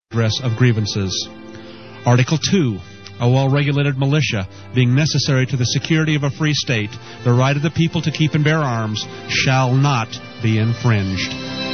redress of grievances. Article 2. A well-regulated militia, being necessary to the security of a free state, the right of the people to keep and bear arms, shall not be infringed.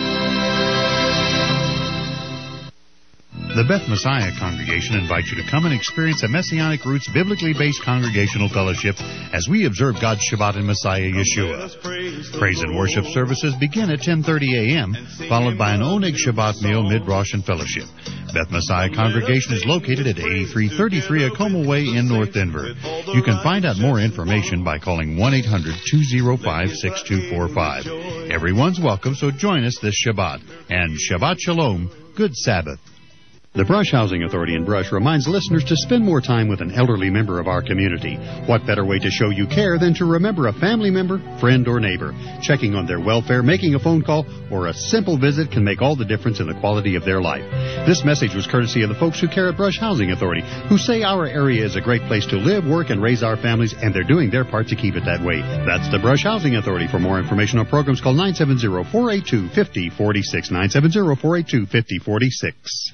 The Beth Messiah Congregation invites you to come and experience a Messianic Roots biblically based congregational fellowship as we observe God's Shabbat in Messiah Yeshua. Praise and worship services begin at 10:30 a.m., followed by an Oneg Shabbat meal, mid-Rosh, and fellowship. Beth Messiah Congregation is located at 8333 Acoma Way in North Denver. You can find out more information by calling 1-800-205-6245. Everyone's welcome, so join us this Shabbat. And Shabbat Shalom, good Sabbath. The Brush Housing Authority in Brush reminds listeners to spend more time with an elderly member of our community. What better way to show you care than to remember a family member, friend, or neighbor? Checking on their welfare, making a phone call, or a simple visit can make all the difference in the quality of their life. This message was courtesy of the folks who care at Brush Housing Authority, who say our area is a great place to live, work, and raise our families, and they're doing their part to keep it that way. That's the Brush Housing Authority. For more information on programs, call 970-482-5046, 970-482-5046.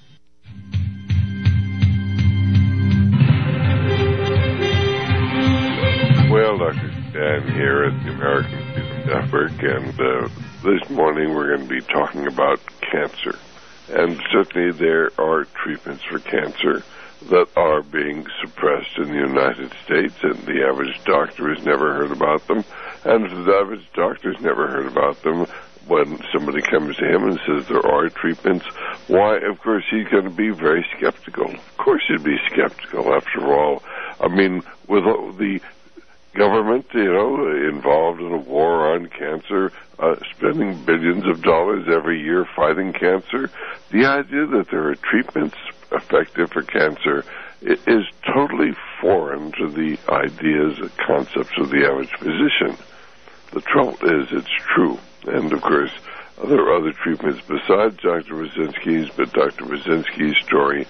Well, Dr. Dan here at the American Freedom Network, and this morning we're going to be talking about cancer. And certainly there are treatments for cancer that are being suppressed in the United States, and the average doctor has never heard about them. And if the average doctor's never heard about them, when somebody comes to him and says there are treatments, why, of course, he's going to be very skeptical. Of course he'd be skeptical, after all. I mean, with the government, involved in a war on cancer, spending billions of dollars every year fighting cancer, the idea that there are treatments effective for cancer is totally foreign to the ideas and concepts of the average physician. The trouble is, it's true. And, of course, there are other treatments besides Dr. Brzezinski's, but Dr. Brzezinski's story,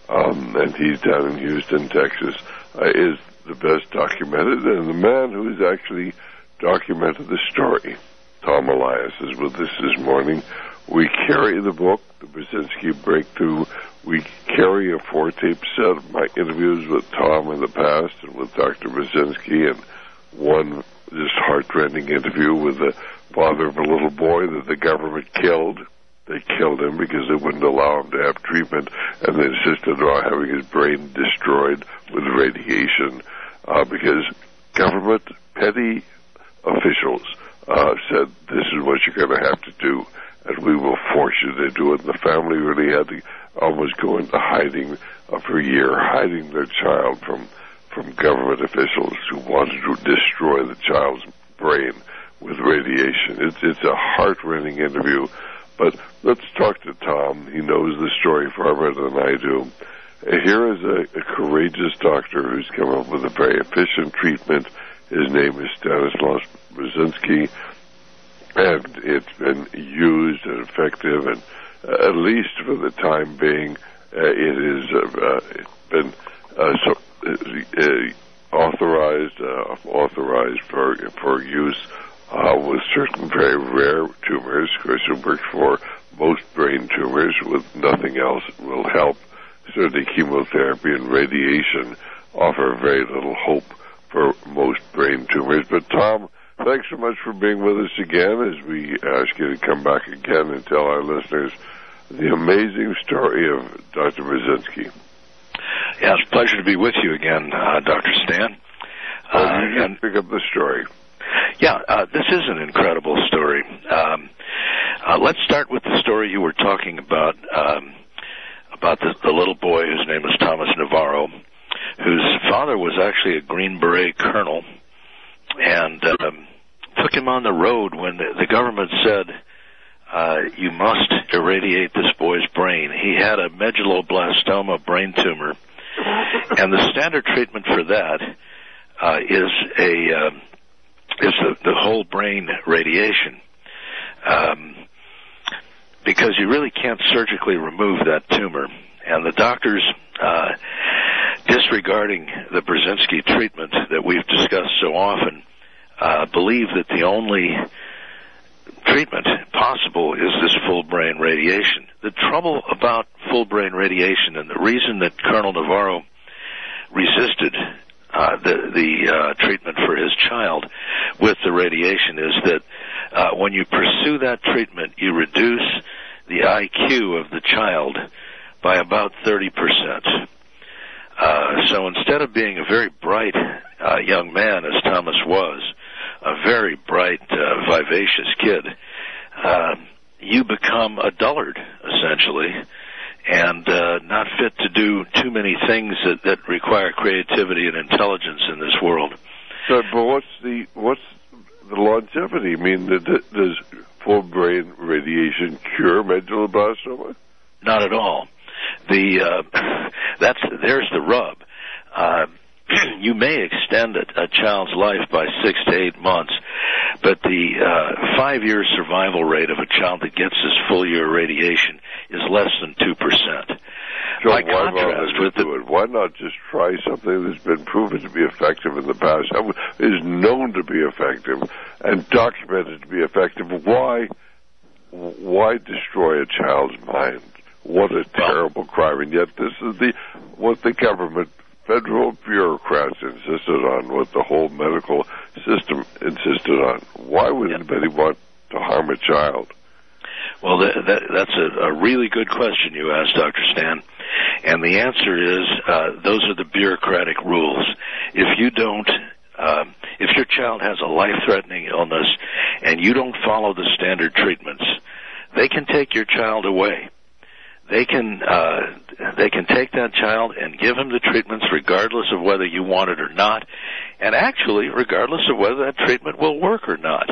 and he's down in Houston, Texas, is the best documented, and the man who has actually documented the story, Tom Elias, is with us this morning. We carry the book, The Brzezinski Breakthrough. We carry a 4-tape set of my interviews with Tom in the past and with Dr. Brzezinski, and one just heart-rending interview with the father of a little boy that the government killed. They killed him because they wouldn't allow him to have treatment, and they insisted on having his brain destroyed with radiation because government petty officials said, this is what you're going to have to do, and we will force you to do it. And the family really had to almost go into hiding for a year, hiding their child from government officials who wanted to destroy the child's brain with radiation. It's a heart-rending interview. But let's talk to Tom. He knows the story far better than I do. Here is a courageous doctor who's come up with a very efficient treatment. His name is Stanislaus Brzezinski, and it's been used and effective, and at least for the time being, it has been authorized for use with certain very rare tumors. Of course, it works for most brain tumors. With nothing else, it will help. Certainly, chemotherapy and radiation offer very little hope for most brain tumors. But, Tom, thanks so much for being with us again as we ask you to come back again and tell our listeners the amazing story of Dr. Brzezinski. Yeah, it's a pleasure to be with you again, Dr. Stan. And pick up the story. Yeah, this is an incredible story. Let's start with the story you were talking about the little boy whose name was Thomas Navarro, whose father was actually a Green Beret colonel, and took him on the road when the government said, you must irradiate this boy's brain. He had a medulloblastoma brain tumor, and the standard treatment for that is the whole brain radiation, because you really can't surgically remove that tumor. And the doctors, disregarding the Brzezinski treatment that we've discussed so often, believe that the only treatment possible is this full brain radiation. The trouble about full brain radiation, and the reason that Colonel Navarro resisted the treatment for his child with the radiation, is that when you pursue that treatment, you reduce the IQ of the child by about 30%. So instead of being a very bright young man, as Thomas was, a very bright, vivacious kid, you become a dullard, essentially, and not fit to do too many things that require creativity and intelligence in this world. So, but what's the longevity? I mean, does full brain radiation cure medulloblastoma? Not at all. There's the rub. You may extend a child's life by 6 to 8 months, but the 5-year survival rate of a child that gets this full year radiation is less than 2%. So by contrast with why not just try something that's been proven to be effective in the past, is known to be effective and documented to be effective? Why destroy a child's mind? What a terrible crime! And yet, this is what the government, federal bureaucrats insisted on, what the whole medical system insisted on. Why would anybody want to harm a child? Well, that's a really good question you asked, Dr. Stan. And the answer is, those are the bureaucratic rules. If you don't, if your child has a life-threatening illness and you don't follow the standard treatments, they can take your child away. They can take that child and give him the treatments regardless of whether you want it or not, and actually regardless of whether that treatment will work or not.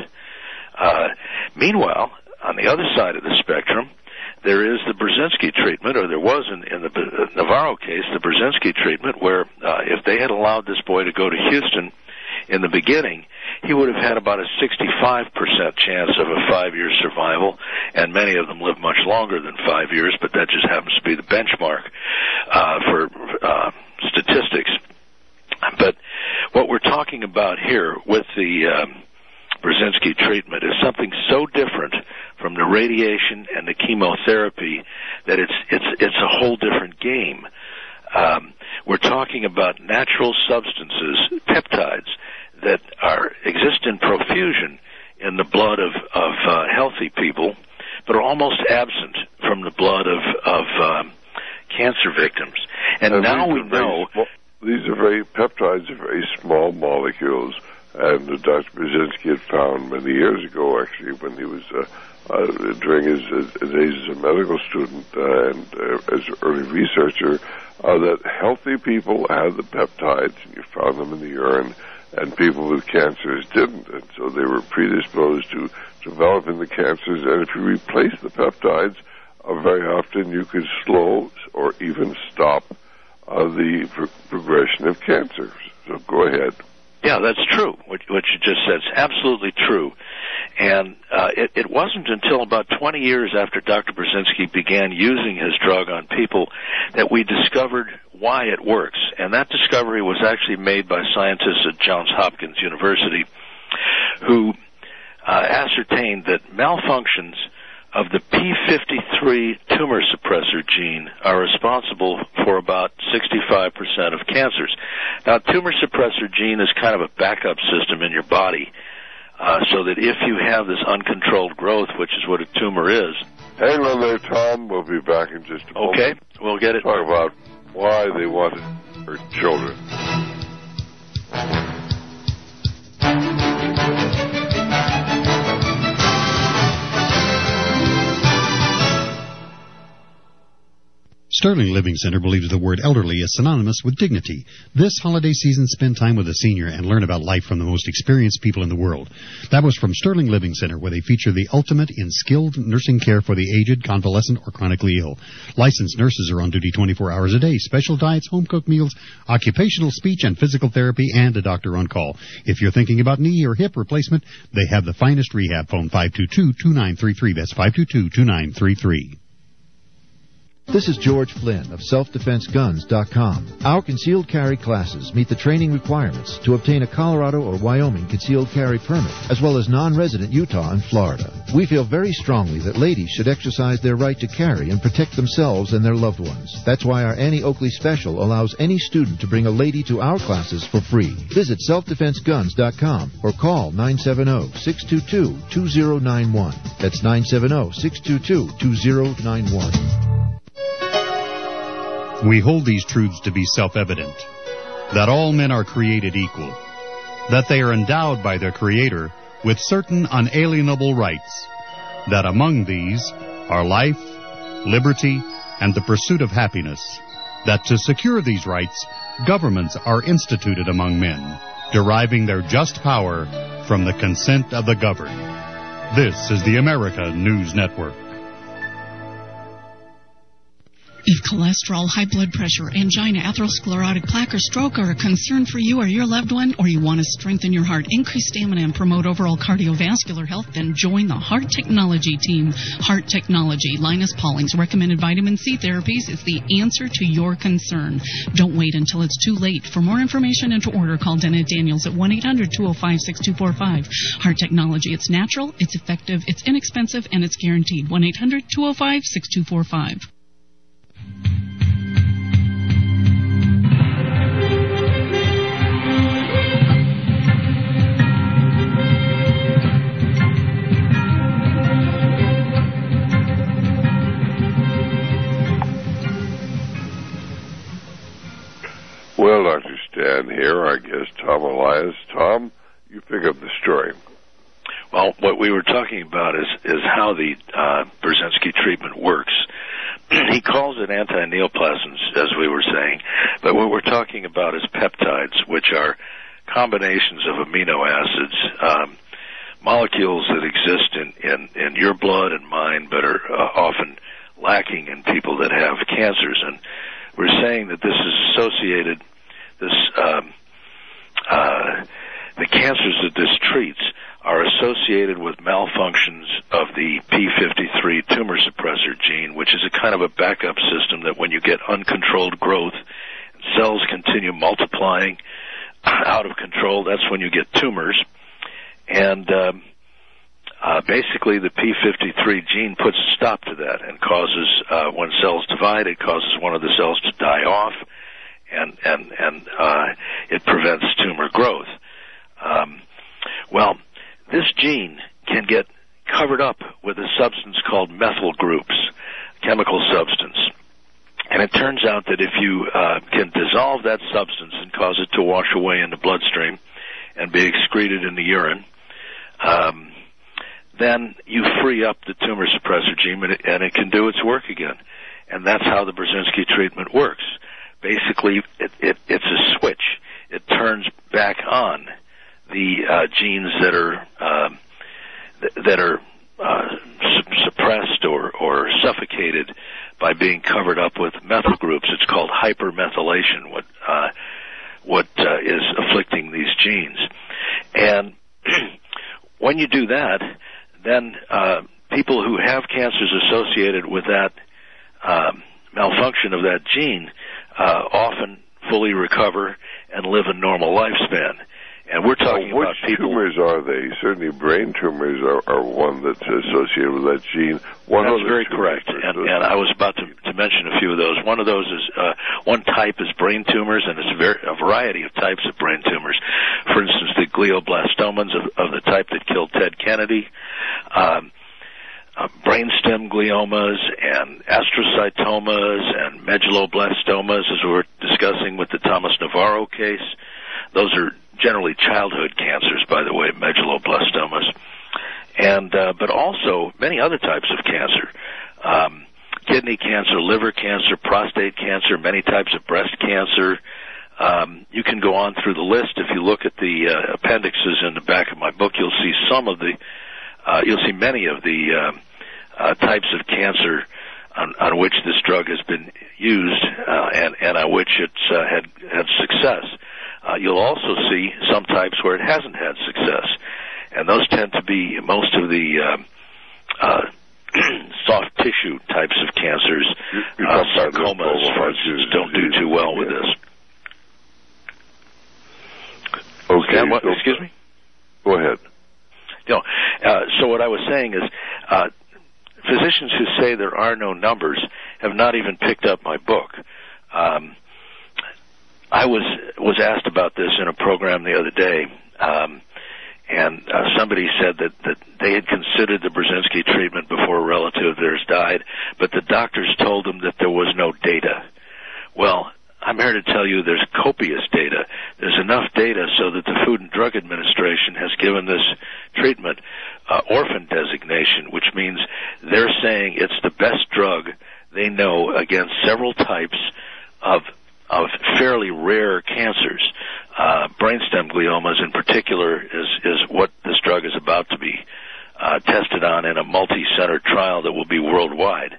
Meanwhile, on the other side of the spectrum, there is the Brzezinski treatment, or there was in the Navarro case, the Brzezinski treatment, where if they had allowed this boy to go to Houston in the beginning, he would have had about a 65% chance of a 5-year survival, and many of them live much longer than 5 years, but that just happens to be the benchmark for statistics. But what we're talking about here with the Brzezinski treatment is something so different from the radiation and the chemotherapy that it's a whole different game. We're talking about natural substances, peptides, that exist in profusion in the blood of healthy people, but are almost absent from the blood of cancer victims. And now we know these peptides are very small molecules, and Dr. Brzezinski had found many years ago, actually, when he was during his days as a medical student and as an early researcher, that healthy people had the peptides, and you found them in the urine, and people with cancers didn't, and so they were predisposed to developing the cancers. And if you replace the peptides, very often you could slow or even stop the progression of cancer. So go ahead. Yeah, that's true. What you just said is absolutely true. And it wasn't until about 20 years after Dr. Brzezinski began using his drug on people that we discovered why it works. And that discovery was actually made by scientists at Johns Hopkins University who ascertained that malfunctions of the P53 tumor suppressor gene are responsible for about 65% of cancers. Now, tumor suppressor gene is kind of a backup system in your body, so that if you have this uncontrolled growth, which is what a tumor is. Hang on there, Tom. We'll be back in just a moment. Okay, we'll get it. Talk about why they wanted her children. Sterling Living Center believes the word elderly is synonymous with dignity. This holiday season, spend time with a senior and learn about life from the most experienced people in the world. That was from Sterling Living Center, where they feature the ultimate in skilled nursing care for the aged, convalescent, or chronically ill. Licensed nurses are on duty 24 hours a day, special diets, home-cooked meals, occupational speech and physical therapy, and a doctor on call. If you're thinking about knee or hip replacement, they have the finest rehab. Phone 522-2933. That's 522-2933. This is George Flynn of SelfDefenseGuns.com. Our concealed carry classes meet the training requirements to obtain a Colorado or Wyoming concealed carry permit, as well as non-resident Utah and Florida. We feel very strongly that ladies should exercise their right to carry and protect themselves and their loved ones. That's why our Annie Oakley special allows any student to bring a lady to our classes for free. Visit SelfDefenseGuns.com or call 970-622-2091. That's 970-622-2091. We hold these truths to be self-evident, that all men are created equal, that they are endowed by their Creator with certain unalienable rights, that among these are life, liberty, and the pursuit of happiness, that to secure these rights, governments are instituted among men, deriving their just power from the consent of the governed. This is the America News Network. If cholesterol, high blood pressure, angina, atherosclerotic plaque, or stroke are a concern for you or your loved one, or you want to strengthen your heart, increase stamina, and promote overall cardiovascular health, then join the Heart Technology team. Heart Technology, Linus Pauling's recommended vitamin C therapies is the answer to your concern. Don't wait until it's too late. For more information and to order, call Dennett Daniels at 1-800-205-6245. Heart Technology, it's natural, it's effective, it's inexpensive, and it's guaranteed. 1-800-205-6245. Well, Dr. Stan here, our guest Tom Elias. Tom, you pick up the story. Well, what we were talking about is how the Brzezinski treatment works. He calls it anti-neoplasms, as we were saying, but what we're talking about is peptides, which are combinations of amino acids, molecules that exist in your blood and mine, but are often lacking in people that have cancers. And we're saying that this is associated, the cancers that this treats are associated with malfunctions of the P53 tumor suppressor gene, which is a kind of a backup system that when you get uncontrolled growth, cells continue multiplying out of control, that's when you get tumors. And basically the P53 gene puts a stop to that and causes, when cells divide, it causes one of the cells to die off, and it prevents tumor growth. Well, this gene can get covered up with a substance called methyl groups, chemical substance. And it turns out that if you can dissolve that substance and cause it to wash away in the bloodstream and be excreted in the urine, then you free up the tumor suppressor gene and it can do its work again. And that's how the Brzezinski treatment works. Basically, it's a switch. It turns back on the genes that are suppressed or suffocated by being covered up with methyl groups. It's called hypermethylation, what is afflicting these genes. And when you do that, then people who have cancers associated with that malfunction of that gene often fully recover and live a normal lifespan. And we're talking about people. Which tumors are they? Certainly brain tumors are one that's associated with that gene. That's very correct. And I was about to mention a few of those. One of those is, one type is brain tumors, and it's a variety of types of brain tumors. For instance, the glioblastomas of the type that killed Ted Kennedy, brainstem gliomas and astrocytomas and medulloblastomas, as we were discussing with the Thomas Navarro case. Those are generally childhood cancers, by the way, medulloblastomas, and but also many other types of cancer, kidney cancer, liver cancer, prostate cancer, many types of breast cancer. You can go on through the list. If you look at the appendixes in the back of my book, you'll see many of the types of cancer on which this drug has been used and on which it's had success. You'll also see some types where it hasn't had success, and those tend to be most of the soft tissue types of cancers, sarcomas, for instance, don't do too well with this. Okay. Excuse me? Go ahead. So what I was saying is, physicians who say there are no numbers have not even picked up my book. I was asked about this in a program the other day, and somebody said that they had considered the Brzezinski treatment before a relative of theirs died, but the doctors told them that there was no data. Well, I'm here to tell you there's copious data. There's enough data so that the Food and Drug Administration has given this treatment orphan designation, which means they're saying it's the best drug they know against several types of fairly rare cancers. Brainstem gliomas in particular is what this drug is about to be tested on in a multi-center trial that will be worldwide.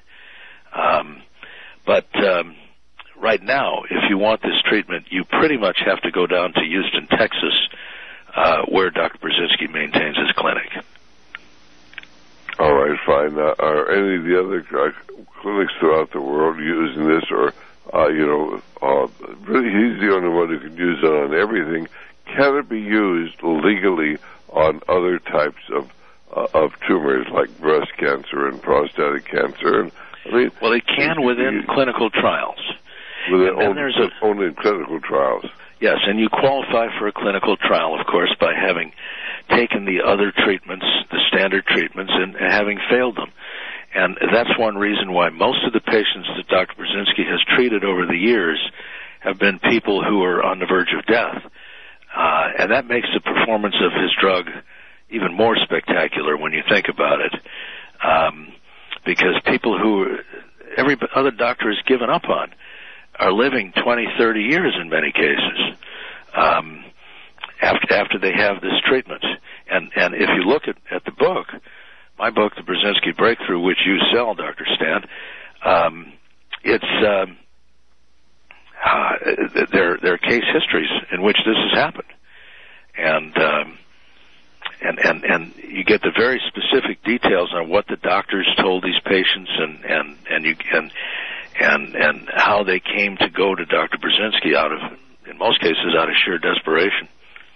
But right now, if you want this treatment, you pretty much have to go down to Houston, Texas, where Dr. Brzezinski maintains his clinic. All right, fine. Are any of the other clinics throughout the world using this, or really he's the only one who can use it on everything? Can it be used legally on other types of tumors like breast cancer and prostatic cancer? And well, it can within clinical trials. Only in clinical trials. Yes, and you qualify for a clinical trial, of course, by having taken the other treatments, the standard treatments, and having failed them. And that's one reason why most of the patients that Dr. Brzezinski has treated over the years have been people who are on the verge of death. And that makes the performance of his drug even more spectacular when you think about it. Because people who every other doctor has given up on are living 20, 30 years in many cases after they have this treatment. And if you look at the book, my book, The Brzezinski Breakthrough, which you sell, Dr. Stan, there are case histories in which this has happened. And you get the very specific details on what the doctors told these patients and how they came to go to Dr. Brzezinski in most cases, out of sheer desperation.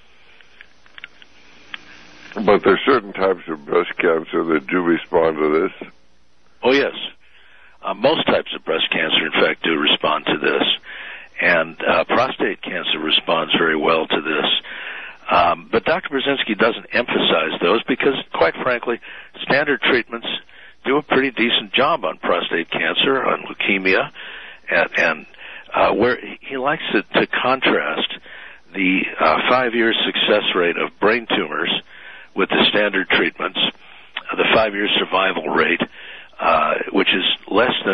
But there are certain types of breast cancer that do respond to this? Oh, yes. Most types of breast cancer, in fact, do respond to this. And prostate cancer responds very well to this. But Dr. Brzezinski doesn't emphasize those because, quite frankly, standard treatments do a pretty decent job on prostate cancer, on leukemia, and where he likes to contrast the 5-year success rate of brain tumors with the standard treatments, the 5-year survival rate, which is less than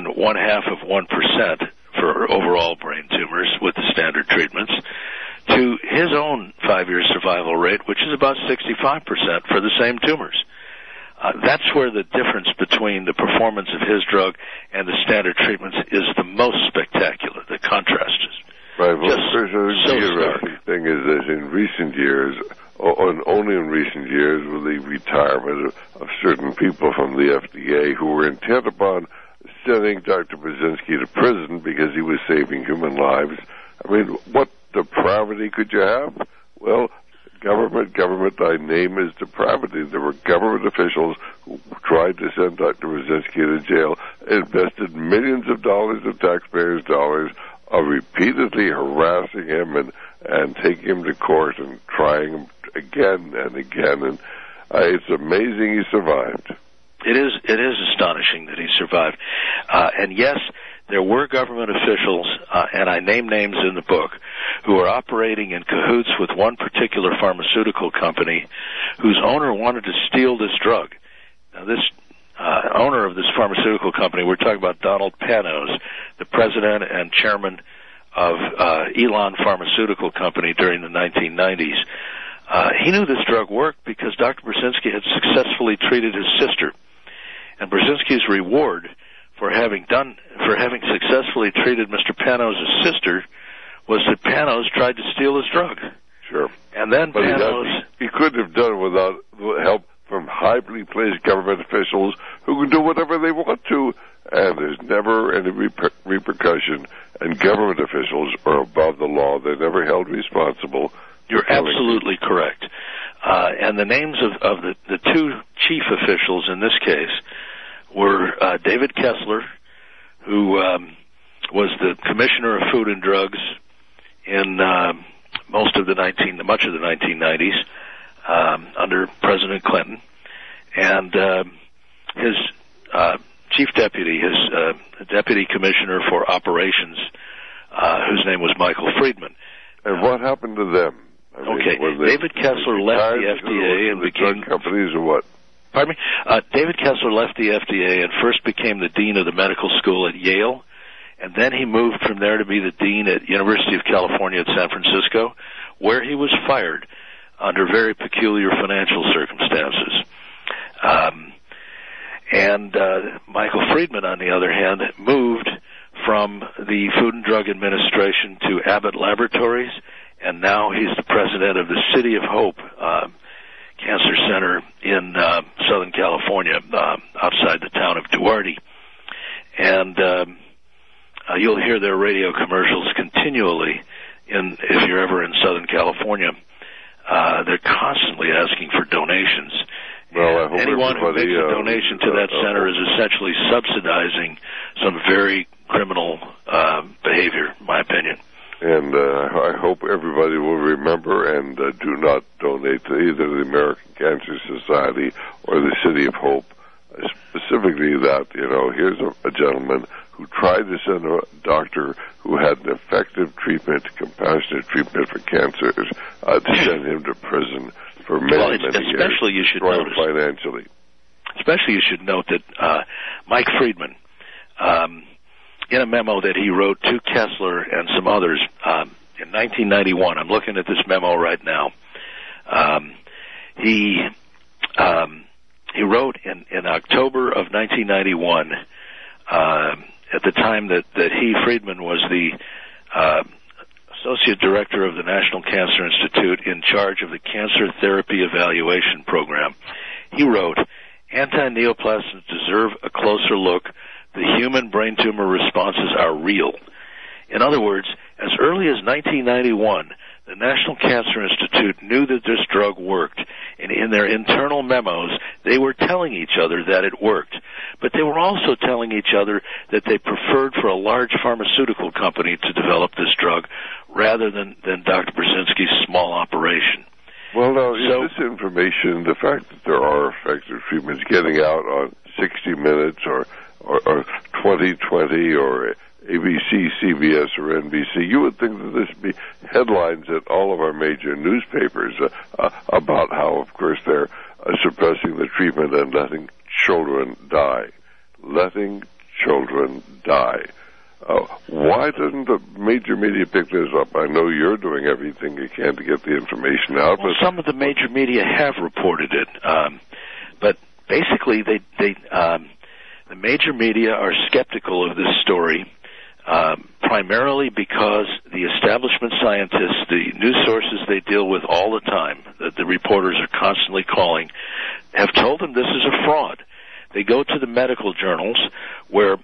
0.5% for overall brain tumors with the standard treatments, to his own 5-year survival rate, which is about 65% for the same tumors. That's where the difference between the performance of his drug and the standard treatments is the most spectacular. The contrast is right. Well, the interesting thing is that in recent years, and only in recent years, with the retirement of certain people from the FDA who were intent upon sending Dr. Brzezinski to prison because he was saving human lives. I mean, what depravity could you have? Well, government, thy name is depravity. There were government officials who tried to send Dr. Brzezinski to jail, invested millions of dollars of taxpayers' dollars, repeatedly harassing him and taking him to court and trying him again and again. And it's amazing he survived. It is astonishing that he survived. And yes, there were government officials, and I name names in the book, who are operating in cahoots with one particular pharmaceutical company whose owner wanted to steal this drug. Now, this owner of this pharmaceutical company, we're talking about Donald Panos, the president and chairman of Elon Pharmaceutical Company during the 1990s. He knew this drug worked because Dr. Brzezinski had successfully treated his sister. And Brzezinski's reward for having successfully treated Mr. Panos' sister was that Panos tried to steal his drug. Sure. And then but Panos... he couldn't have done it without help from highly placed government officials who can do whatever they want to, and there's never any repercussion, and government officials are above the law. They're never held responsible. You're absolutely correct. And the names of the two chief officials in this case were David Kessler, who was the Commissioner of Food and Drugs in much of the 1990s under President Clinton, and his chief deputy, his deputy commissioner for operations, whose name was Michael Friedman. And what happened to them? David Kessler left the FDA and became companies or what? Pardon me? David Kessler left the FDA and first became the dean of the medical school at Yale, and then he moved from there to be the dean at University of California at San Francisco, where he was fired under very peculiar financial circumstances. Michael Friedman, on the other hand, moved from the Food and Drug Administration to Abbott Laboratories, and now he's the president of the City of Hope Cancer Center in Southern California, outside the town of Duarte. And you'll hear their radio commercials continually if you're ever in Southern California. They're constantly asking for donations. Well, I hope anyone who makes a donation to that center is essentially subsidizing some very criminal behavior, in my opinion. And I hope everybody will remember and do not donate to either the American Cancer Society or the City of Hope. Specifically that, here's a gentleman who tried to send a doctor who had an effective treatment, compassionate treatment for cancers, to send him to prison for many years. Especially you should notice. Financially. Especially you should note that Mike Friedman, in a memo that he wrote to Kessler and some others in 1991, I'm looking at this memo right now, he wrote in October of 1991, at the time that Friedman was the Associate Director of the National Cancer Institute in charge of the Cancer Therapy Evaluation Program, he wrote, "Anti-neoplasms deserve a closer look. The human brain tumor responses are real." In other words, as early as 1991, the National Cancer Institute knew that this drug worked, and in their internal memos, they were telling each other that it worked. But they were also telling each other that they preferred for a large pharmaceutical company to develop this drug rather than Dr. Brzezinski's small operation. Well, now, is this information, the fact that there are effective treatments getting out on 60 Minutes or 2020 or ABC, CBS, or NBC, you would think that this would be headlines at all of our major newspapers about how, of course, they're suppressing the treatment and letting children die. Letting children die. Why doesn't the major media pick this up? I know you're doing everything you can to get the information out. Well, some of the major media have reported it, but basically, the major media are skeptical of this story, primarily because the establishment scientists, the news sources they deal with all the time, that the reporters are constantly calling, have told them this is a fraud. They go to the medical journals where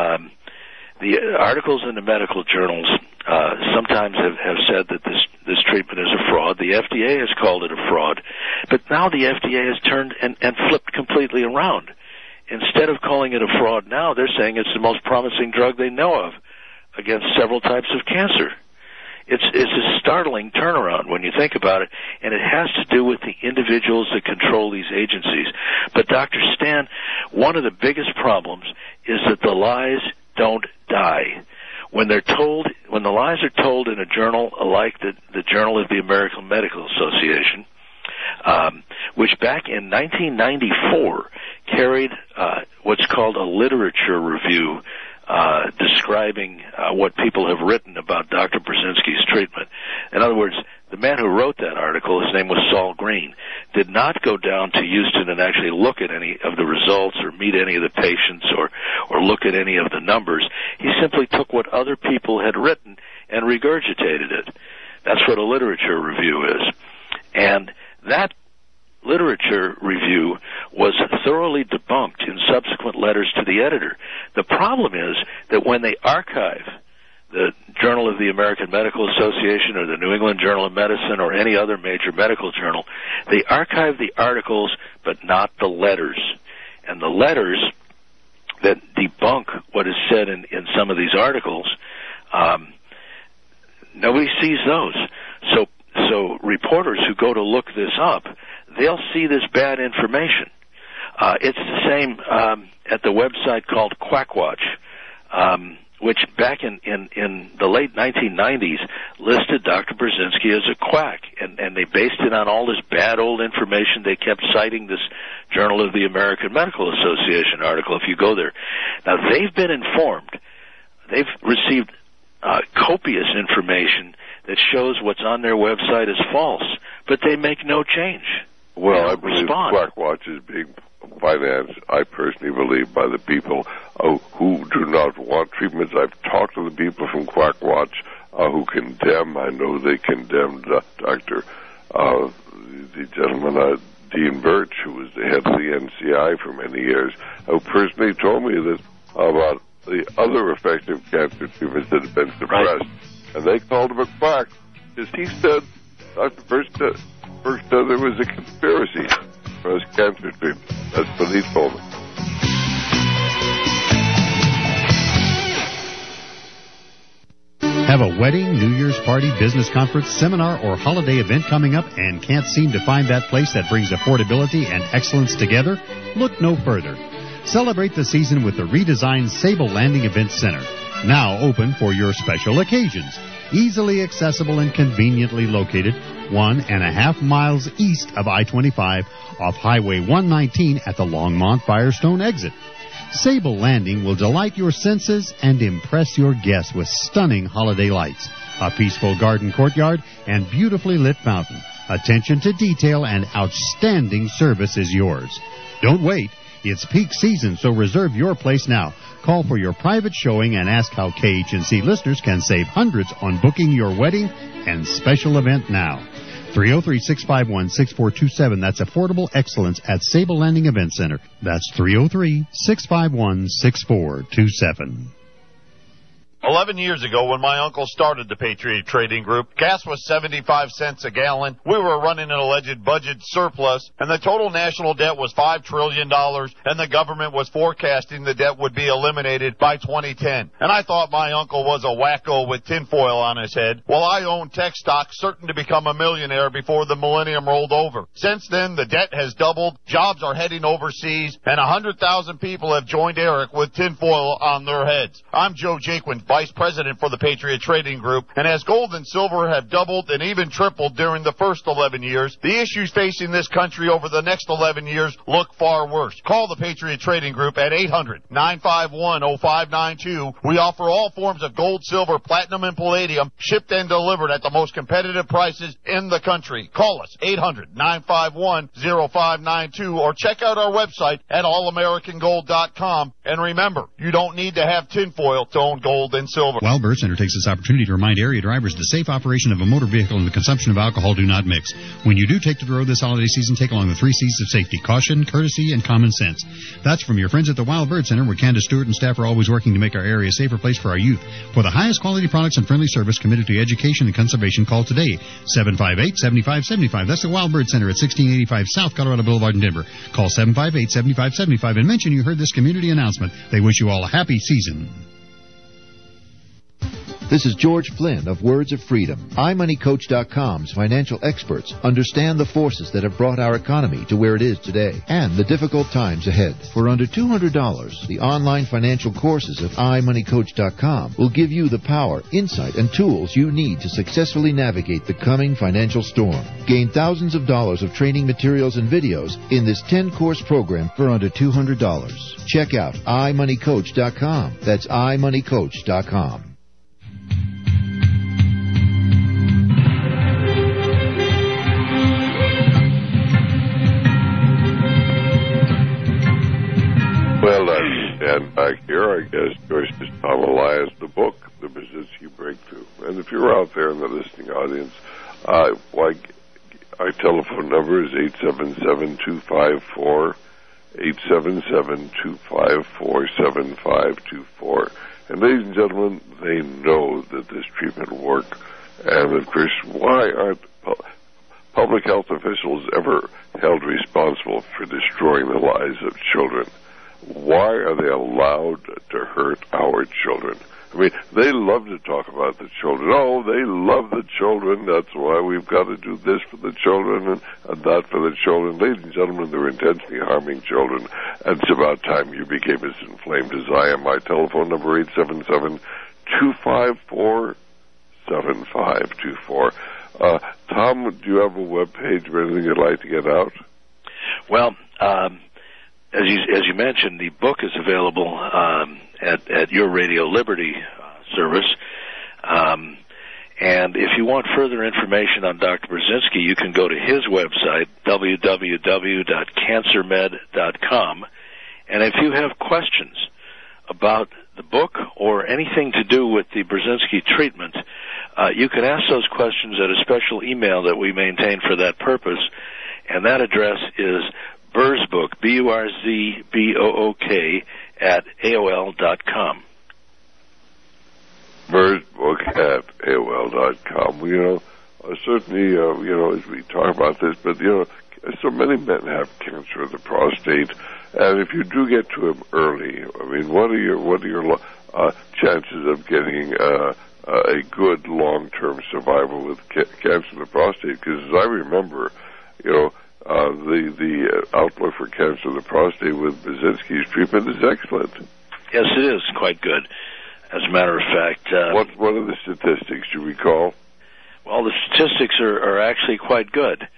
the articles in the medical journals sometimes have said that this treatment is a fraud. The FDA has called it a fraud. But now the FDA has turned and flipped completely around. Instead of calling it a fraud now, they're saying it's the most promising drug they know of against several types of cancer. It's a startling turnaround when you think about it, and it has to do with the individuals that control these agencies. But Dr. Stan, one of the biggest problems is that the lies don't die. When the lies are told in a journal like the Journal of the American Medical Association, which back in 1994 carried what's called a literature review describing what people have written about Dr. Brzezinski's treatment. In other words, the man who wrote that article, his name was Saul Green, did not go down to Houston and actually look at any of the results or meet any of the patients or look at any of the numbers. He simply took what other people had written and regurgitated it. That's what a literature review is. And that literature review was thoroughly debunked in subsequent letters to the editor. The problem is that when they archive the Journal of the American Medical Association or the New England Journal of Medicine or any other major medical journal, they archive the articles but not the letters. And the letters that debunk what is said in some of these articles, nobody sees those. So reporters who go to look this up, they'll see this bad information. It's the same at the website called Quackwatch, which back in the late 1990s listed Dr. Brzezinski as a quack, and they based it on all this bad old information. They kept citing this Journal of the American Medical Association article, if you go there. Now, they've been informed. They've received copious information that shows what's on their website is false, but they make no change. Well, I believe Quackwatch is being financed, I personally believe, by the people who do not want treatments. I've talked to the people from Quackwatch who condemn. I know they condemned the gentleman, Dean Birch, who was the head of the NCI for many years, who personally told me that about the other effective cancer treatments that have been suppressed. Right. And they called him a quack because he said, Dr. Birch said there was a conspiracy for his cancer treatment. That's what he told me. Have a wedding, New Year's party, business conference, seminar, or holiday event coming up and can't seem to find that place that brings affordability and excellence together? Look no further. Celebrate the season with the redesigned Sable Landing Event Center, now open for your special occasions. Easily accessible and conveniently located 1.5 miles east of I-25 off Highway 119 at the Longmont Firestone exit. Sable Landing will delight your senses and impress your guests with stunning holiday lights, a peaceful garden courtyard, and beautifully lit fountain. Attention to detail and outstanding service is yours. Don't wait. It's peak season, so reserve your place now. Call for your private showing and ask how KHNC listeners can save hundreds on booking your wedding and special event now. 303-651-6427. That's affordable excellence at Sable Landing Event Center. That's 303-651-6427. 11 years ago, when my uncle started the Patriot Trading Group, gas was 75 cents a gallon. We were running an alleged budget surplus, and the total national debt was $5 trillion, and the government was forecasting the debt would be eliminated by 2010. And I thought my uncle was a wacko with tinfoil on his head, while I owned tech stock certain to become a millionaire before the millennium rolled over. Since then, the debt has doubled, jobs are heading overseas, and 100,000 people have joined Eric with tinfoil on their heads. I'm Joe Jaquin, Vice President for the Patriot Trading Group, and as gold and silver have doubled and even tripled during the first 11 years, the issues facing this country over the next 11 years look far worse. Call the Patriot Trading Group at 800-951-0592. We offer all forms of gold, silver, platinum, and palladium, shipped and delivered at the most competitive prices in the country. Call us, 800-951-0592, or check out our website at allamericangold.com. And remember, you don't need to have tinfoil to own gold and silver. Wild Bird Center takes this opportunity to remind area drivers the safe operation of a motor vehicle and the consumption of alcohol do not mix. When you do take to the road this holiday season, take along the 3 C's of safety: caution, courtesy, and common sense. That's from your friends at the Wild Bird Center, where Candace Stewart and staff are always working to make our area a safer place for our youth. For the highest quality products and friendly service committed to education and conservation, call today, 758-7575. That's the Wild Bird Center at 1685 South Colorado Boulevard in Denver. Call 758-7575 and mention you heard this community announcement. They wish you all a happy season. This is George Flynn of Words of Freedom. iMoneyCoach.com's financial experts understand the forces that have brought our economy to where it is today and the difficult times ahead. For under $200, the online financial courses of iMoneyCoach.com will give you the power, insight, and tools you need to successfully navigate the coming financial storm. Gain thousands of dollars of training materials and videos in this 10-course program for under $200. Check out iMoneyCoach.com. That's iMoneyCoach.com. Well, and back here, our guest choice is Tom Elias, the book, The Brzezinski Breakthrough. And if you're out there in the listening audience, Our telephone number is 877-254-7524. And ladies and gentlemen, they know that this treatment will work. And of course, why aren't public health officials ever held responsible for destroying the lives of children? Why are they allowed to hurt our children? I mean, they love to talk about the children. Oh, they love the children. That's why we've got to do this for the children and that for the children. Ladies and gentlemen, they're intentionally harming children. And it's about time you became as inflamed as I am. My telephone number, 877-254-7524. Tom, do you have a web page or anything you'd like to get out? Well, as you mentioned, the book is available at your Radio Liberty service. And if you want further information on Dr. Brzezinski, you can go to his website, www.cancermed.com. And if you have questions about the book or anything to do with the Brzezinski treatment, you can ask those questions at a special email that we maintain for that purpose. And that address is Burzbook, Burzbook, at AOL.com. Burzbook at AOL.com. Well, certainly, as we talk about this, but, so many men have cancer of the prostate, and if you do get to him early, I mean, what are your chances of getting a good long-term survival with cancer of the prostate? Because as I remember, the outlook for cancer of the prostate with Brzezinski's treatment is excellent. Yes, it is quite good. As a matter of fact, what are the statistics? Do you recall? Well, the statistics are actually quite good.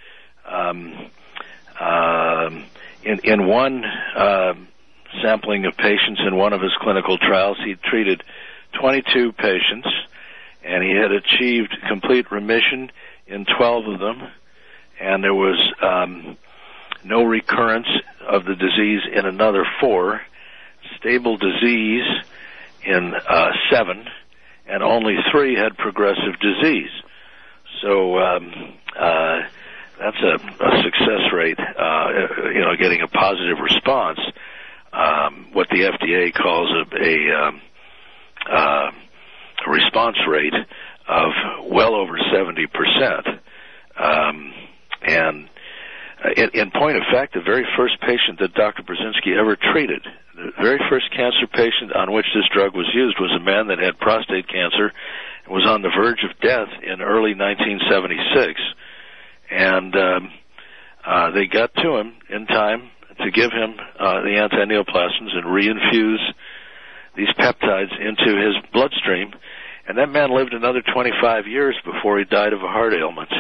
In one sampling of patients in one of his clinical trials, he treated 22 patients, and he had achieved complete remission in 12 of them, and there was no recurrence of the disease in another 4, stable disease in 7, and only 3 had progressive disease. So that's a success rate, getting a positive response, what the FDA calls a response rate of well over 70%. And in point of fact, the very first patient that Dr. Brzezinski ever treated, the very first cancer patient on which this drug was used, was a man that had prostate cancer and was on the verge of death in early 1976. And they got to him in time to give him the antineoplasms and reinfuse these peptides into his bloodstream. And that man lived another 25 years before he died of a heart ailment.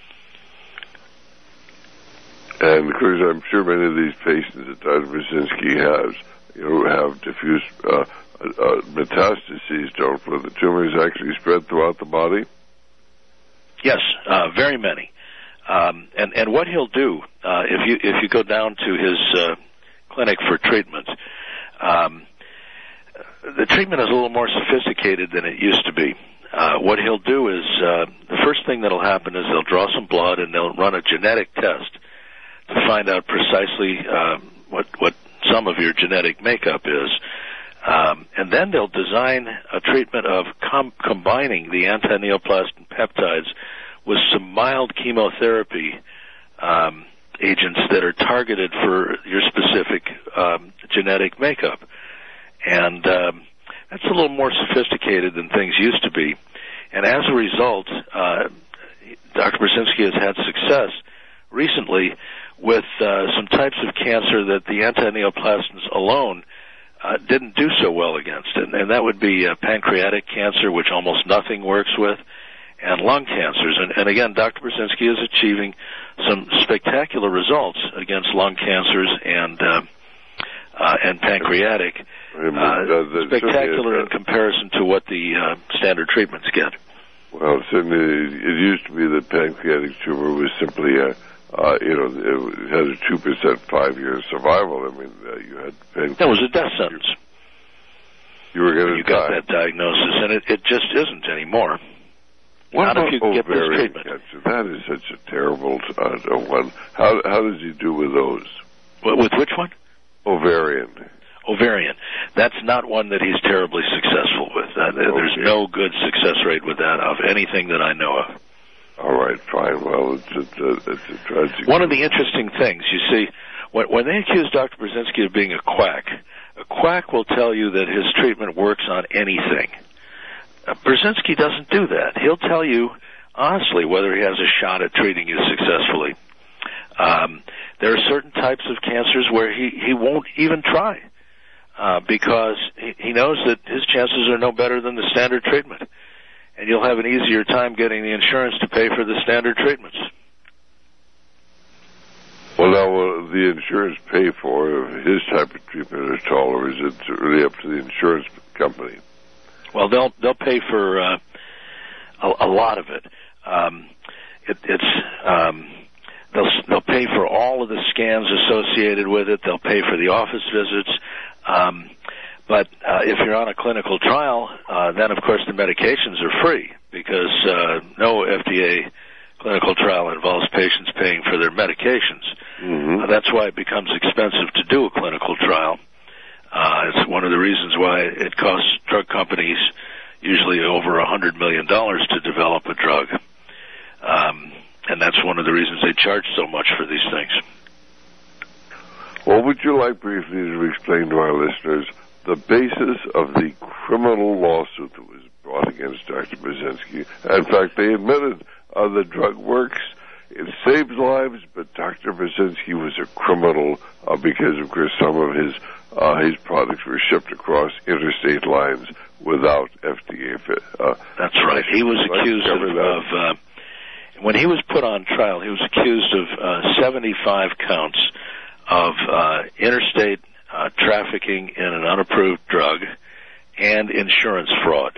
And, of course, I'm sure many of these patients that Dr. Brzezinski has, have diffuse metastases, don't they? The tumors actually spread throughout the body? Yes, very many. And what he'll do, if you go down to his clinic for treatment, the treatment is a little more sophisticated than it used to be. What he'll do is, the first thing that'll happen is they'll draw some blood and they'll run a genetic test to find out precisely what some of your genetic makeup is. And then they'll design a treatment of combining the antineoplastic peptides with some mild chemotherapy agents that are targeted for your specific genetic makeup. And that's a little more sophisticated than things used to be. And as a result, Dr. Brzezinski has had success recently with some types of cancer that the antineoplasms alone didn't do so well against. And that would be pancreatic cancer, which almost nothing works with, and lung cancers. And again, Dr. Brzezinski is achieving some spectacular results against lung cancers and pancreatic. Spectacular in comparison to what the standard treatments get. Well, certainly it used to be that pancreatic tumor was simply it had a 2% 5-year survival. I mean, you had pancreatic. That was a death sentence. You were going to die. You got that diagnosis, and it just isn't anymore. What not about if you can get this ovarian treatment. cancer? That is such a terrible one. How does he do with those? With which one? Ovarian. Ovarian. That's not one that he's terribly successful with. There's no good success rate with that of anything that I know of. All right, fine. Well, it's a tragic. One of the interesting things, you see, when they accuse Dr. Brzezinski of being a quack will tell you that his treatment works on anything. Brzezinski doesn't do that. He'll tell you honestly whether he has a shot at treating you successfully. There are certain types of cancers where he won't even try because he knows that his chances are no better than the standard treatment. And you'll have an easier time getting the insurance to pay for the standard treatments. Well, now, will the insurance pay for his type of treatment at all, or is it really up to the insurance company? Well, they'll pay for a lot of it. They'll pay for all of the scans associated with it. They'll pay for the office visits. But if you're on a clinical trial, then of course the medications are free because no FDA clinical trial involves patients paying for their medications. Mm-hmm. That's why it becomes expensive to do a clinical trial. It's one of the reasons why it costs drug companies usually over $100 million to develop a drug. And that's one of the reasons they charge so much for these things. Well, would you like briefly to explain to our listeners the basis of the criminal lawsuit that was brought against Dr. Brzezinski? In fact, they admitted the drug works, it saves lives, but Dr. Brzezinski was a criminal because, of course, some of his products were shipped across interstate lines without FDA fit. That's right. He was accused of when he was put on trial, he was accused of 75 counts of interstate trafficking in an unapproved drug and insurance fraud.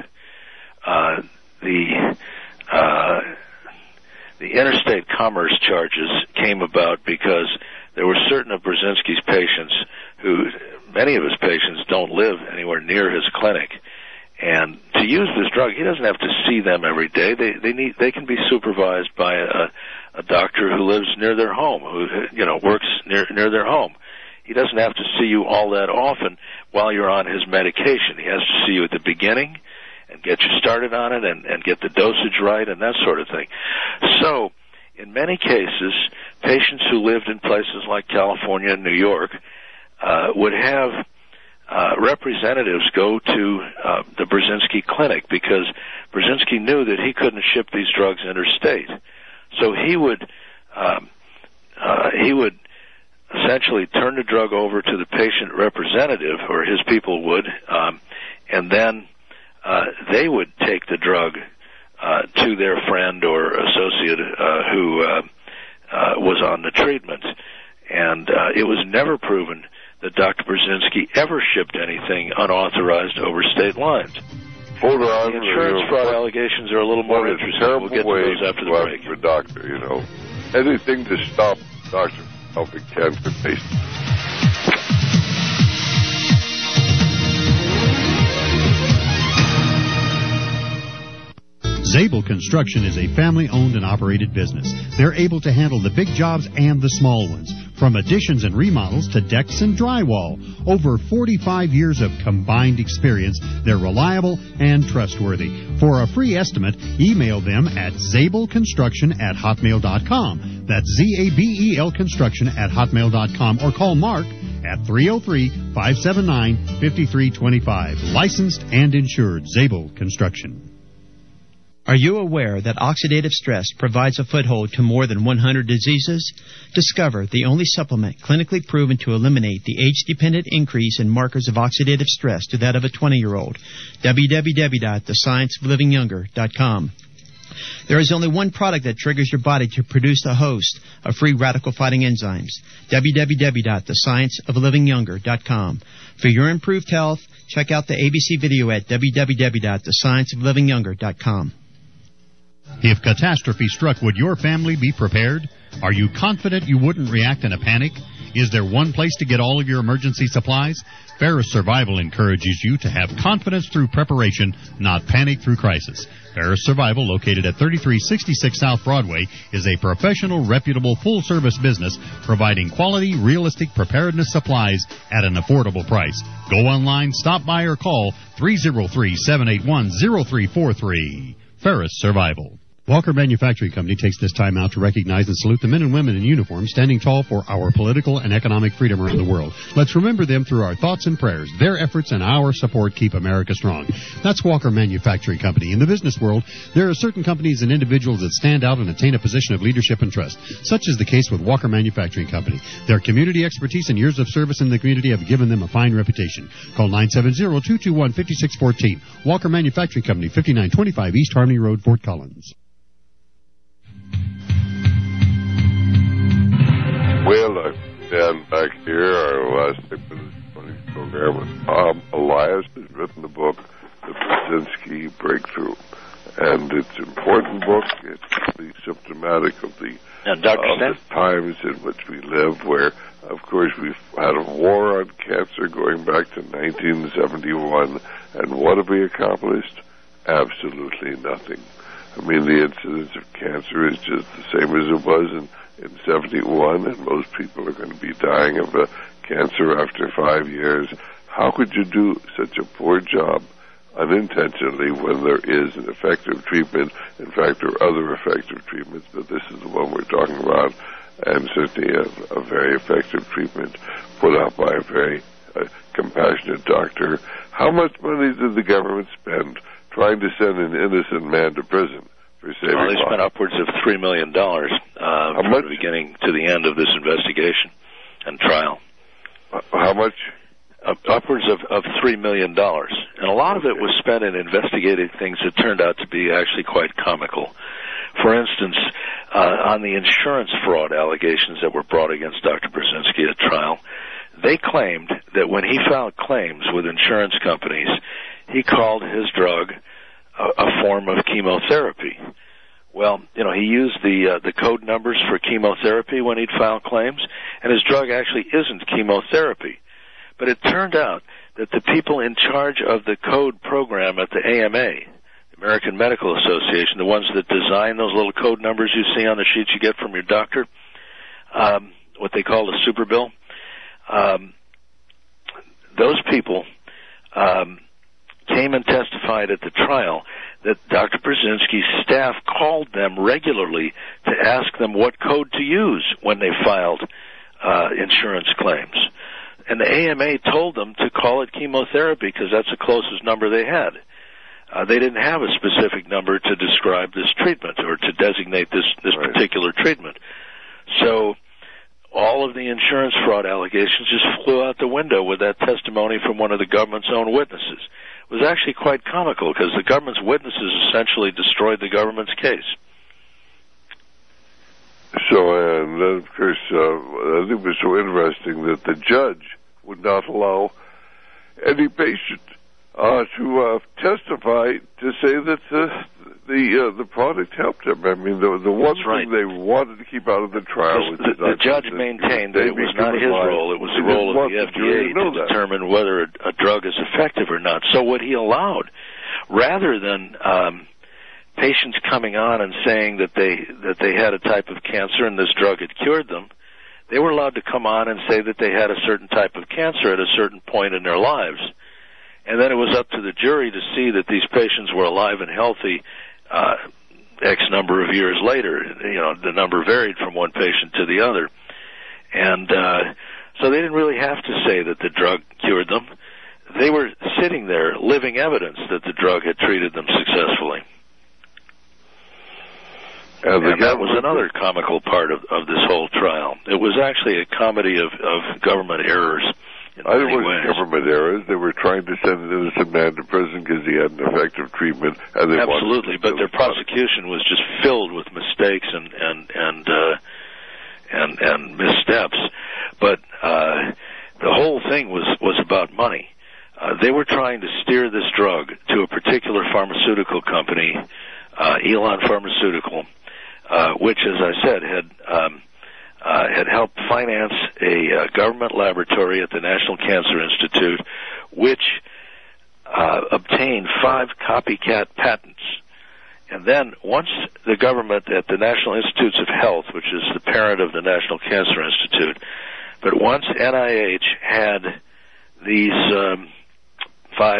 The interstate commerce charges came about because there were certain of Brzezinski's patients many of his patients don't live anywhere near his clinic. And to use this drug, he doesn't have to see them every day. They can be supervised by a doctor who lives near their home, who works near their home. He doesn't have to see you all that often while you're on his medication. He has to see you at the beginning and get you started on it and get the dosage right and that sort of thing. So, in many cases, patients who lived in places like California and New York would have representatives go to the Brzezinski clinic because Brzezinski knew that he couldn't ship these drugs interstate. So he would essentially turn the drug over to the patient representative, or his people would, and then they would take the drug to their friend or associate who was on the treatment. And it was never proven that Dr. Brzezinski ever shipped anything unauthorized over state lines. Hold on. The insurance fraud allegations are a little more interesting. We'll get to those after the break. For doctor, anything to stop Dr. helping cancer patients. Zabel Construction is a family-owned and operated business. They're able to handle the big jobs and the small ones, from additions and remodels to decks and drywall. Over 45 years of combined experience, they're reliable and trustworthy. For a free estimate, email them at zabelconstruction@hotmail.com. That's ZABEL construction@hotmail.com, or call Mark at 303-579-5325. Licensed and insured. Zabel Construction. Are you aware that oxidative stress provides a foothold to more than 100 diseases? Discover the only supplement clinically proven to eliminate the age-dependent increase in markers of oxidative stress to that of a 20-year-old. www.thescienceoflivingyounger.com. There is only one product that triggers your body to produce a host of free radical-fighting enzymes. www.thescienceoflivingyounger.com. For your improved health, check out the ABC video at www.thescienceoflivingyounger.com. If catastrophe struck, would your family be prepared? Are you confident you wouldn't react in a panic? Is there one place to get all of your emergency supplies? Ferris Survival encourages you to have confidence through preparation, not panic through crisis. Ferris Survival, located at 3366 South Broadway, is a professional, reputable, full-service business providing quality, realistic preparedness supplies at an affordable price. Go online, stop by, or call 303-781-0343. Ferris Survival. Walker Manufacturing Company takes this time out to recognize and salute the men and women in uniform standing tall for our political and economic freedom around the world. Let's remember them through our thoughts and prayers. Their efforts and our support keep America strong. That's Walker Manufacturing Company. In the business world, there are certain companies and individuals that stand out and attain a position of leadership and trust. Such is the case with Walker Manufacturing Company. Their community expertise and years of service in the community have given them a fine reputation. Call 970-221-5614. Walker Manufacturing Company, 5925 East Harmony Road, Fort Collins. Well, I'm Dan back here. Our last name for this morning's program is Tom Elias, has written the book, The Brzezinski Breakthrough. And it's an important book. It's really symptomatic of the times in which we live, where, of course, we've had a war on cancer going back to 1971. And what have we accomplished? Absolutely nothing. I mean, the incidence of cancer is just the same as it was in 71, and most people are going to be dying of cancer after 5 years. How could you do such a poor job unintentionally when there is an effective treatment? In fact, there are other effective treatments, but this is the one we're talking about, and certainly a very effective treatment put out by a very compassionate doctor. How much money did the government spend trying to send an innocent man to prison? They spent upwards of $3 million from the beginning to the end of this investigation and trial. How much? Upwards of $3 million. And a lot of it was spent in investigating things that turned out to be actually quite comical. For instance, on the insurance fraud allegations that were brought against Dr. Brzezinski at trial, they claimed that when he filed claims with insurance companies, he called his drug a form of chemotherapy. Well, he used the code numbers for chemotherapy when he'd file claims, and his drug actually isn't chemotherapy. But it turned out that the people in charge of the code program at the AMA, the American Medical Association, the ones that design those little code numbers you see on the sheets you get from your doctor, what they call the super bill, those people came and testified at the trial that Dr. Brzezinski's staff called them regularly to ask them what code to use when they filed insurance claims. And the AMA told them to call it chemotherapy because that's the closest number they had. They didn't have a specific number to describe this treatment or to designate this particular treatment. So all of the insurance fraud allegations just flew out the window with that testimony from one of the government's own witnesses. It was actually quite comical because the government's witnesses essentially destroyed the government's case. So, and then, of course, I think it was so interesting that the judge would not allow any patient to testify to say that the product helped him. I mean, the one thing they wanted to keep out of the trial was the judge maintained that it was not his role; it was the role of the FDA to determine whether a drug is effective or not. So, what he allowed, rather than patients coming on and saying that they had a type of cancer and this drug had cured them, they were allowed to come on and say that they had a certain type of cancer at a certain point in their lives. And then it was up to the jury to see that these patients were alive and healthy X number of years later. The number varied from one patient to the other. And so they didn't really have to say that the drug cured them. They were sitting there, living evidence that the drug had treated them successfully. And that was another comical part of this whole trial. It was actually a comedy of government errors. I think it was government errors. They were trying to send an innocent man to prison because he had an effective treatment. And they absolutely, but their prosecution was just filled with mistakes and missteps. But the whole thing was about money. They were trying to steer this drug to a particular pharmaceutical company, Elon Pharmaceutical, which, as I said, had helped finance a government laboratory at the National Cancer Institute, which obtained 5 copycat patents. then once the government at the National Institutes of Health, which is the parent of the National Cancer Institute, but once NIH had these 5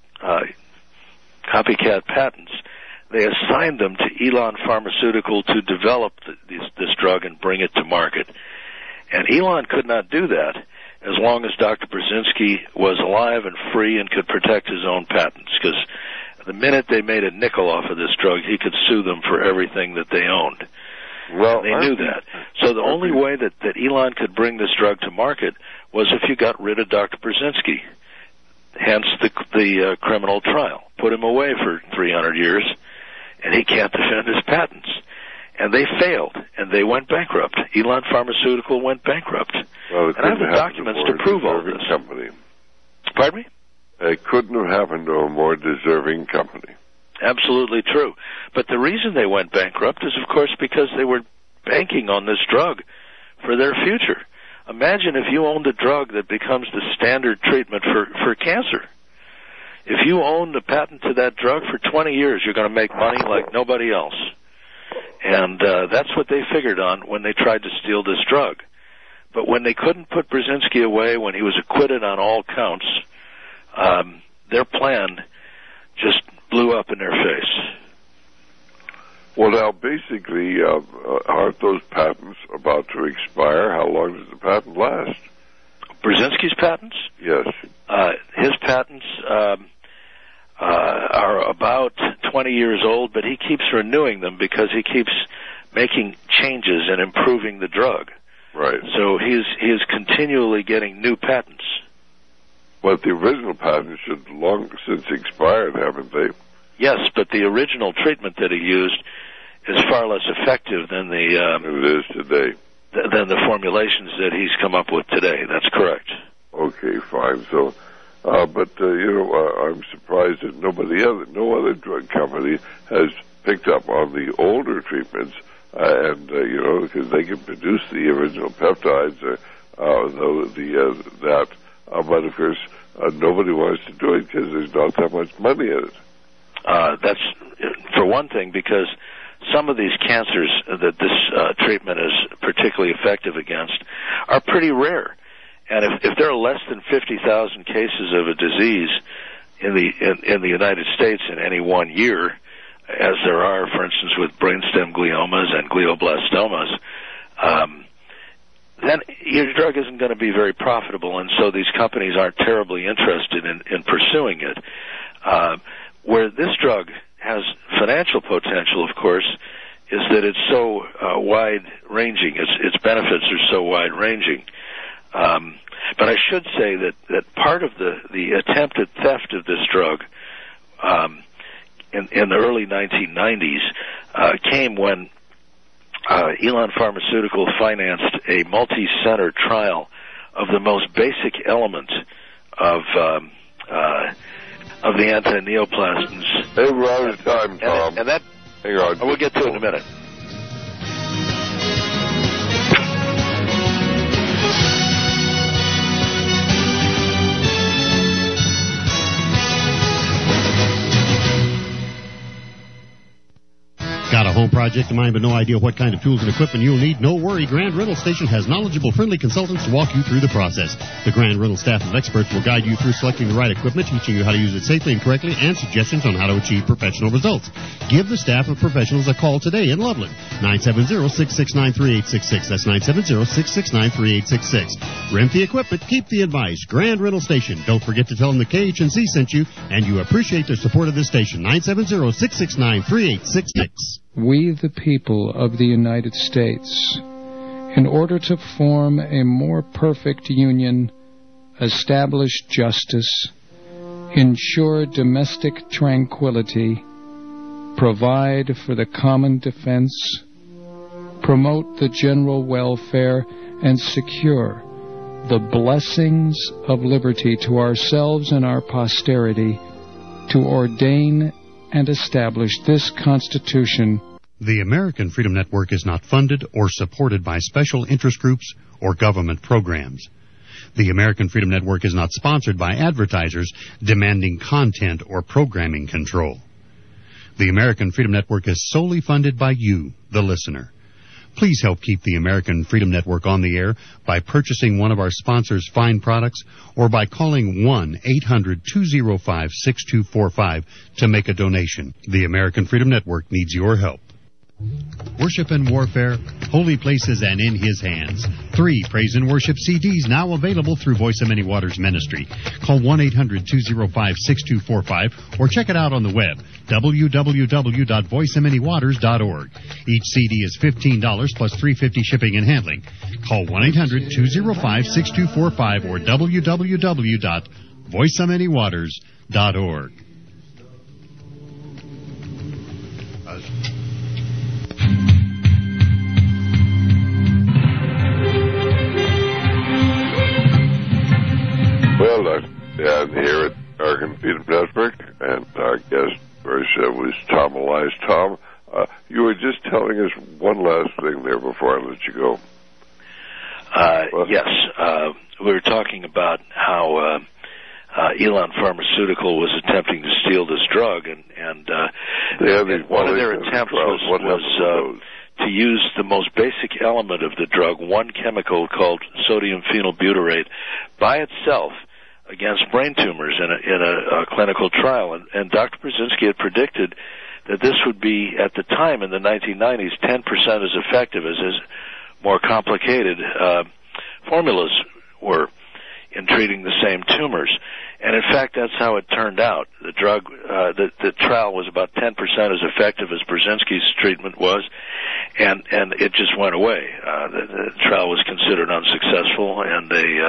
copycat patents, they assigned them to Elan Pharmaceutical to develop this drug and bring it to market. And Elan could not do that as long as Dr. Brzezinski was alive and free and could protect his own patents, because the minute they made a nickel off of this drug, he could sue them for everything that they owned. Well, they knew that. So the only way that Elan could bring this drug to market was if you got rid of Dr. Brzezinski, hence the criminal trial. Put him away for 300 years, and he can't defend his patents. And they failed, and they went bankrupt. Elan Pharmaceutical went bankrupt. Well, and I have the documents to prove all this. Company. Pardon me? It couldn't have happened to a more deserving company. Absolutely true. But the reason they went bankrupt is, of course, because they were banking on this drug for their future. Imagine if you owned a drug that becomes the standard treatment for cancer. If you own the patent to that drug for 20 years, you're going to make money like nobody else. And that's what they figured on when they tried to steal this drug. But when they couldn't put Brzezinski away, when he was acquitted on all counts, their plan just blew up in their face. Well, now, basically, aren't those patents about to expire? How long does the patent last? Brzezinski's patents? Yes. His patents are about 20 years old, but he keeps renewing them because he keeps making changes and improving the drug. Right. So he is continually getting new patents. But the original patents should long since expired, haven't they? Yes, but the original treatment that he used is far less effective than it is today. Than the formulations that he's come up with today. That's correct. Okay, fine. So, I'm surprised that no other drug company has picked up on the older treatments, because they can produce the original peptides, but of course nobody wants to do it because there's not that much money in it. That's for one thing, because some of these cancers that this treatment is particularly effective against are pretty rare. And if there are less than 50,000 cases of a disease in the United States in any 1 year, as there are, for instance, with brainstem gliomas and glioblastomas, then your drug isn't going to be very profitable, and so these companies aren't terribly interested in pursuing it. Where this drug has financial potential, of course, is that it's so wide-ranging. Its benefits are so wide-ranging. But I should say that part of the attempted theft of this drug in the early 1990s came when Elan Pharmaceutical financed a multi-center trial of the most basic element of the anti-neoplasms. Hey, we're out of time, Tom. And that, hang on. We'll get to it in a minute. Got a home project in mind but no idea what kind of tools and equipment you'll need? No worry, Grand Rental Station has knowledgeable, friendly consultants to walk you through the process. The Grand Rental staff of experts will guide you through selecting the right equipment, teaching you how to use it safely and correctly, and suggestions on how to achieve professional results. Give the staff of professionals a call today in Loveland. 970-669-3866. That's 970-669-3866. Rent the equipment, keep the advice. Grand Rental Station. Don't forget to tell them the KHNC sent you, and you appreciate their support of this station. 970-669-3866. We, the people of the United States, in order to form a more perfect union, establish justice, ensure domestic tranquility, provide for the common defense, promote the general welfare, and secure the blessings of liberty to ourselves and our posterity, to ordain and establish this Constitution. The American Freedom Network is not funded or supported by special interest groups or government programs. The American Freedom Network is not sponsored by advertisers demanding content or programming control. The American Freedom Network is solely funded by you, the listener. Please help keep the American Freedom Network on the air by purchasing one of our sponsors' fine products or by calling 1-800-205-6245 to make a donation. The American Freedom Network needs your help. Worship and Warfare, Holy Places and In His Hands. 3 praise and worship CDs now available through Voice of Many Waters Ministry. Call 1-800-205-6245 or check it out on the web, www.voiceofmanywaters.org. Each CD is $15 plus $3.50 shipping and handling. Call 1-800-205-6245 or www.voiceofmanywaters.org. Well, I'm here at American Freedom Network, and our guest first was Tom Elias. Tom, you were just telling us one last thing there before I let you go. Yes, we were talking about how Elon Pharmaceutical was attempting to steal this drug, and one of their attempts was to use the most basic element of the drug, one chemical called sodium phenylbutyrate, by itself against brain tumors in a clinical trial. And Dr. Brzezinski had predicted that this would be, at the time in the 1990s, 10% as effective as his more complicated formulas were in treating the same tumors. And in fact, that's how it turned out. The drug, the trial was about 10% as effective as Brzezinski's treatment was, and it just went away. The trial was considered unsuccessful, and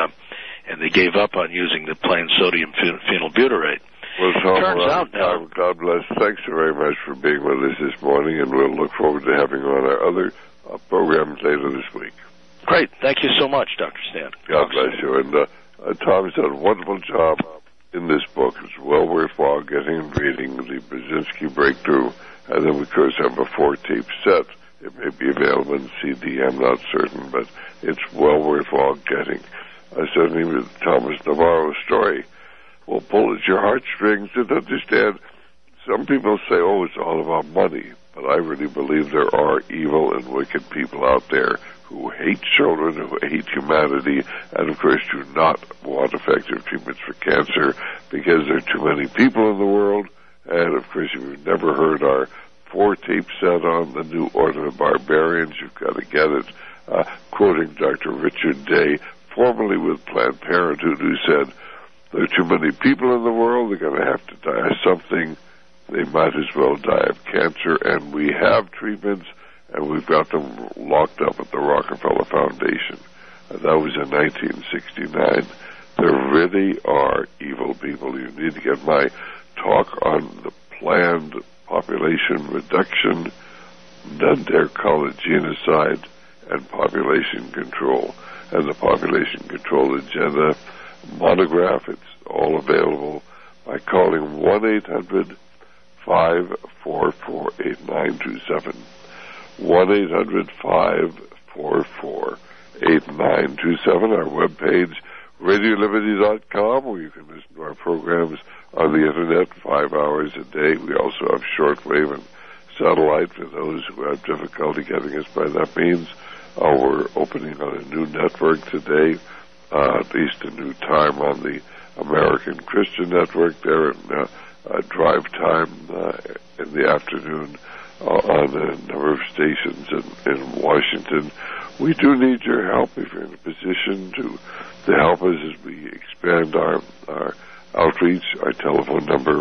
they gave up on using the plain sodium phenylbutyrate. Well, Tom, turns out now, God bless. Thanks very much for being with us this morning, and we'll look forward to having you on our other programs later this week. Great. Thank you so much, Dr. Stan. God bless you. And Tom's done a wonderful job in this book. It's well worthwhile getting and reading the Brzezinski Breakthrough, and then, of course, have a 4-tape set. It may be available in CD, I'm not certain, but it's well worthwhile getting. Certainly with Thomas Navarro's story will pull at your heartstrings and understand. Some people say, oh, it's all about money, but I really believe there are evil and wicked people out there who hate children, who hate humanity, and of course do not want effective treatments for cancer because there are too many people in the world. And of course, if you've never heard our 4-tape set on the New Order of Barbarians, you've got to get it. Quoting Dr. Richard Day, formerly with Planned Parenthood, who said, there are too many people in the world, they're going to have to die of something. They might as well die of cancer, and we have treatments, and we've got them locked up at the Rockefeller Foundation. That was in 1969. There really are evil people. You need to get my talk on the planned population reduction, then they're called it genocide, and population control. And the population control agenda monograph, it's all available by calling 1-800-544-8927. 1-800-544-8927. Our webpage, RadioLiberty.com, where you can listen to our programs on the Internet 5 hours a day. We also have shortwave and satellite for those who have difficulty getting us by that means. We're opening on a new network today, at least a new time on the American Christian Network there in drive time in the afternoon on a number of stations in Washington. We do need your help if you're in a position to help us as we expand our outreach. Our telephone number,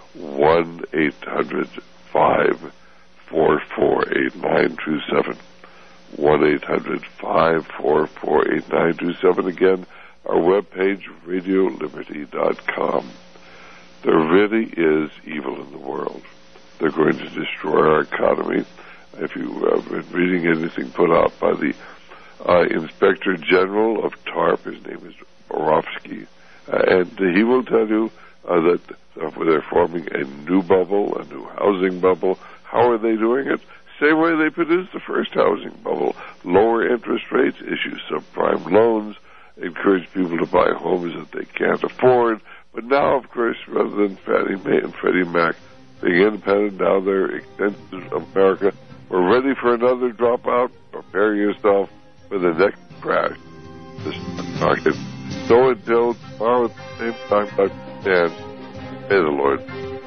1-800-544-8927. 1-800-544-8927. Again, our webpage, RadioLiberty.com. There really is evil in the world. They're going to destroy our economy. If you have been reading anything put out by the Inspector General of TARP, his name is Borofsky, and he will tell you that they're forming a new bubble, a new housing bubble. How are they doing it? Same way they produced the first housing bubble. Lower interest rates, issue subprime loans, encourage people to buy homes that they can't afford. But now, of course, rather than Fannie Mae and Freddie Mac being independent. Now they're extensions of America. We're ready for another dropout. Prepare yourself for the next crash. The stock market. So until tomorrow at the same time, Dr. Stan, may the Lord.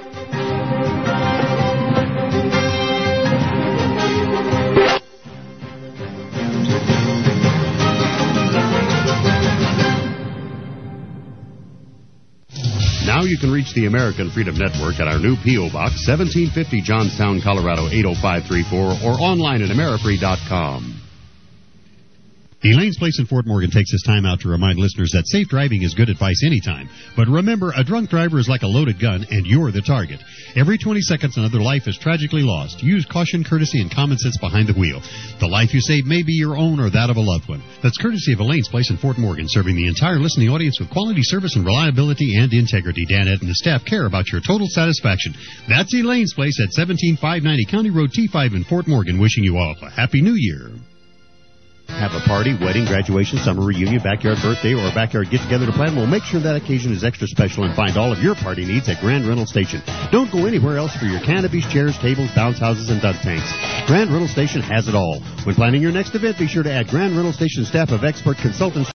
Now you can reach the American Freedom Network at our new P.O. Box, 1750 Johnstown, Colorado, 80534, or online at amerifree.com. Elaine's Place in Fort Morgan takes this time out to remind listeners that safe driving is good advice anytime. But remember, a drunk driver is like a loaded gun, and you're the target. Every 20 seconds, another life is tragically lost. Use caution, courtesy, and common sense behind the wheel. The life you save may be your own or that of a loved one. That's courtesy of Elaine's Place in Fort Morgan, serving the entire listening audience with quality service and reliability and integrity. Dan, Ed, and the staff care about your total satisfaction. That's Elaine's Place at 17590 County Road T5 in Fort Morgan, wishing you all a Happy New Year. Have a party, wedding, graduation, summer reunion, backyard birthday, or a backyard get-together to plan? Well, make sure that occasion is extra special and find all of your party needs at Grand Rental Station. Don't go anywhere else for your canopies, chairs, tables, bounce houses, and dunk tanks. Grand Rental Station has it all. When planning your next event, be sure to add Grand Rental Station staff of expert consultants